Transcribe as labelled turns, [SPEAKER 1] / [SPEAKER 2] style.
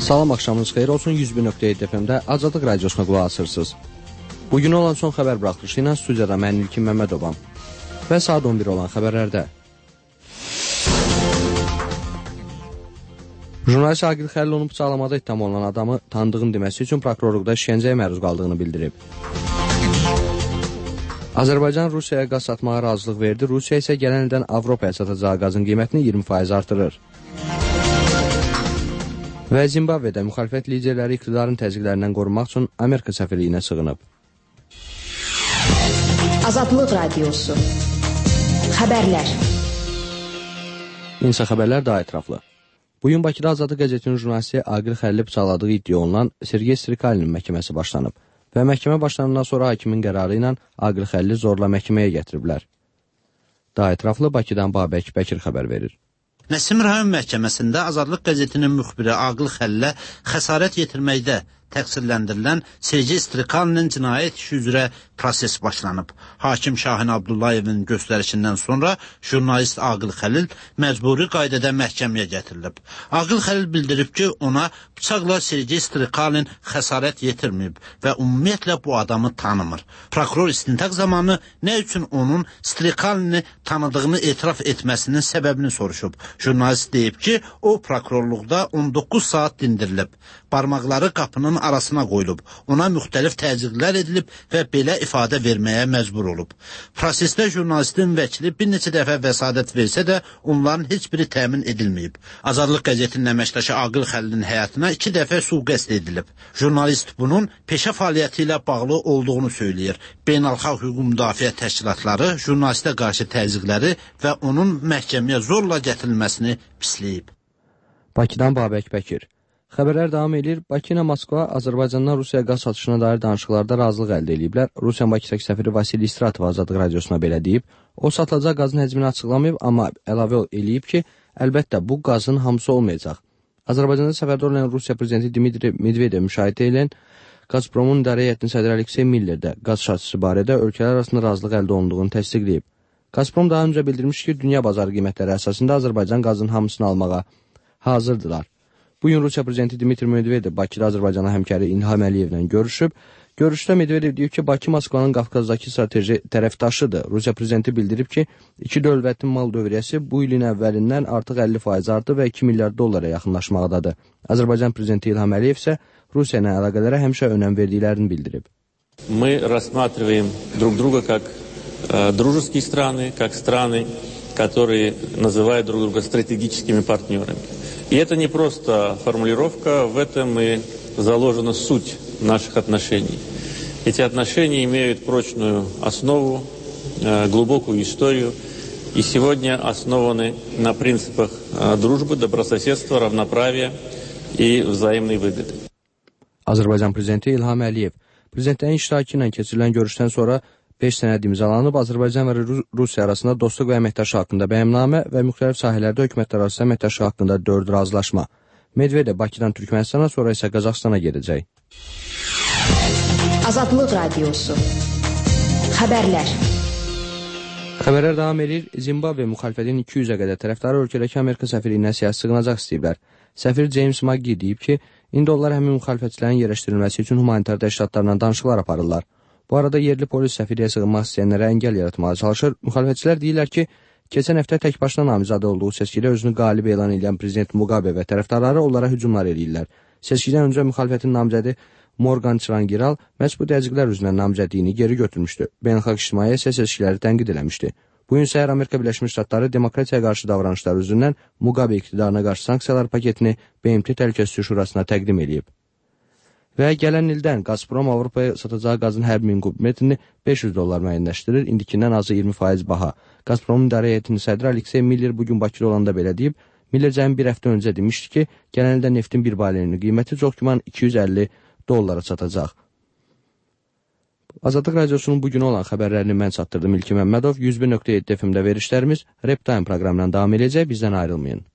[SPEAKER 1] Salam, axşamınız xeyir olsun. 101.7 FM-də Azadlıq Radiosuna qulaq asırsınız. Bugün olan son xəbər buraxılışı ilə studiyada mən İlkin Məmmədovam və saat 11 olan xəbərlərdə. Jurnalist Aqil Xəlil onu bıçaqlamada ittiham olunan adamı tanıdığını deməsi üçün prokurorluqda işgəncəyə məruz qaldığını bildirib. Azərbaycan Rusiyaya qaz satmağa razılıq verdi. Rusiya isə gələn ildən Avropaya satacağı qazın qiymətini 20% artırır. Və Zimbabvedə müxalifət liderləri iqtidarın təzyiqlərindən qorunmaq üçün Amerika səfirliyinə sığınıb.
[SPEAKER 2] Azadlıq Radiosu. Xəbərlər.
[SPEAKER 1] İnsa xəbərlər daha ətraflı. Bugün Bakıda Azadlıq qəzetinin jurnalisti Aqil Xəlili bıçaqladığı iddia olunan Sergey Strikalinin məhkəməsi başlanıb və məhkəmə başlanandan sonra hakimin qərarı ilə Aqil Xəlili zorla məhkəməyə gətiriblər. Daha ətraflı Bakıdan Babək Bəkir xəbər verir.
[SPEAKER 3] Nəsim rayon məhkəməsində Azadlıq qəzetinin müxbiri Aqil Xəlilə xəsarət yetirməkdə təqsirləndirilən Sergey Strikalinin cinayət işi üzrə proses başlanıb. Hakim Şahin Abdullayevin göstərişindən sonra jurnalist Aqil Xəlil məcburi qaydada məhkəməyə gətirilib. Aqil Xəlil bildirib ki, ona bıçaqla Sergey Strikalin xəsarət yetirməyib və ümumiyyətlə bu adamı tanımır. Prokuror istintaq zamanı nə üçün onun Strikalini tanıdığını etiraf etməsinin səbəbini soruşub. Jurnalist deyib ki, o prokurorluqda 19 saat dindirilib. Barmaqları qapının arasına qoyulub. Ona müxtəlif təzyiqlər edilib və belə ifadə verməyə məcbur olub. Prosesdə jurnalistin vəkili bir neçə dəfə vəsadət versə də onların heç biri təmin edilməyib. Azadlıq qəzetinin əməkdaşı Aqil Xəlilin həyatına 2 dəfə sui-qəsd edilib. Jurnalist bunun peşə fəaliyyəti ilə bağlı olduğunu söyləyir. Beynəlxalq hüquq müdafiə təşkilatları jurnalistə qarşı təzyiqləri və onun məhkəməyə zorla gətirilməsini pisləyib.
[SPEAKER 1] Bakıdan Babək Bəkir. Xəbərlər davam edir. Bakı ilə Moskva Azərbaycandan Rusiyaya qaz satışına dair danışıqlarda razılıq əldə ediblər. Rusiyanın Bakıdakı səfiri Vasili İstratov Azadlıq Radiosuna belə deyib. O satılacaq qazın həcmini açıqlamayıb, amma əlavə eləyib ki, əlbəttə bu qazın hamısı olmayacaq. Azərbaycanda səfərdə olan Rusiya prezidenti Dmitri Medvedev müşahidə edən Gazpromun idarə heyətinin sədri Aleksey Miller də qaz satışı barədə ölkələr arasında razılıq əldə olunduğunu təsdiqləyib. Gazprom daha öncə bildirmiş ki, dünya bazarı qiymətləri əsasında Azərbaycan qazın hamısını almağa hazırdılar. Bugün Rusiya prezidenti Dmitri Medvedev Bakıda Azərbaycana həmkarı İlham Əliyevlə görüşüb. Görüşdə Medvedev deyib ki, Bakı Moskvanın Qafqazdakı strateji tərəfdaşıdır. Rusiya prezidenti bildirib ki, iki dövlətin mal dövriyyəsi bu ilin əvvəlindən artıq 50% artdı və 2 milyard dollara yaxınlaşmaqdadır. Azərbaycan prezidenti İlham Əliyev isə Rusiya ilə əlaqələrə həmişə önəm verdiklərini bildirib.
[SPEAKER 4] Мы рассматриваем друг друга как дружеские страны, как страны, которые называют друг друга стратегическими партнерами. И это не просто формулировка, в этом и заложена суть наших отношений. Эти отношения имеют прочную основу, глубокую историю, и сегодня основаны на принципах дружбы, добрососедства, равноправия и взаимной выгоды.
[SPEAKER 1] Azərbaycan prezidenti İlham Əliyev prezidentlərin iştirakı ilə keçirilən görüşdən sonra 5 sənəd imzalanıb, Azərbaycan və Rusiya arasında dostluq və əməkdaşlıq haqqında bəyannamə və müxtəlif sahələrdə hökumətlər arası əməkdaşlıq haqqında 4 razılaşma. Medvedev Bakıdan Türkmənistana, sonra isə Qazaxstana gedəcək.
[SPEAKER 2] Azadlıq Radiosu. Xəbərlər.
[SPEAKER 1] Xəbərlər davam edir. Zimbabve müxalifətin 200-ə qədər tərəfdarı ölkədəki Amerika səfirliyinə siyasi sığınacaq istəyiblər. Səfir James Maggi deyib ki, indi onlar həmin müxalifətçilərin yerləşdirilməsi üçün humanitar təşkilatlarla danışıqlar aparırlar. Bu arada yerli polis səfiriyə sığınmaq istəyənlərə əngəl yaratmağa çalışır. Müxalifətçilər deyirlər ki, keçən həftə tək başına namizadə olduğu seçkidə özünü qalib elan edən prezident Mugabe və tərəfdarları onlara hücumlar edirlər. Seçkidən öncə müxalifətin namizədi Morgan Çrangiral məhz bu təzyiqlər üzrə namizədliyini geri götürmüşdü. Beynəlxalq ictimaiyyət isə seçkiləri tənqid eləmişdi. Bugün səhər Amerika Birləşmiş Ştatları demokratiyaya qarşı davranışlar üzründən Mugabe iqtidarına qarşı sanksiyalar paketini BMT Təhlükəsizlik Şurasına təqdim edib. Və gələn ildən Gazprom Avropaya satacağı qazın hər 1000 kub metrini $500 müəyyənləşdirir, indikindən azı 20% baha. Gazpromun idarə heyətinin sədri Aleksey Miller bugün Bakıda olanda belə deyib. Miller cəmi bir həftə öncə demişdi ki, gələn ildə neftin bir barelinin qiyməti çox güman $250 çatacaq. Azadlıq Radiosunun bugün olan xəbərlərini mən çatdırdım İlkin Məmmədov. 101.7 FM-də verişlərimiz Rap Time proqramından davam edəcək, bizdən ayrılmayın.